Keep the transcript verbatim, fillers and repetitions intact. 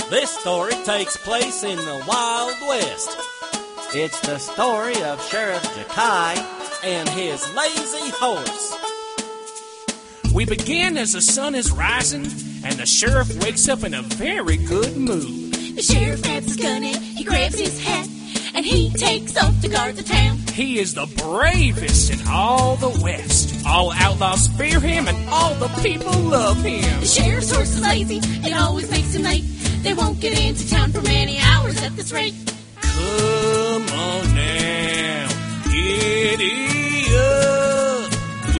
This story takes place in the Wild West. It's the story of Sheriff Ja'Kai and his lazy horse. We begin as the sun is rising, and the sheriff wakes up in a very good mood. The sheriff grabs his gun and he grabs his hat, and he takes off to guard the town. He is the bravest in all the West. All outlaws fear him, and all the people love him. The sheriff's horse is lazy, it always makes him late. They won't get into town for many hours at this rate. Come on now, giddy up.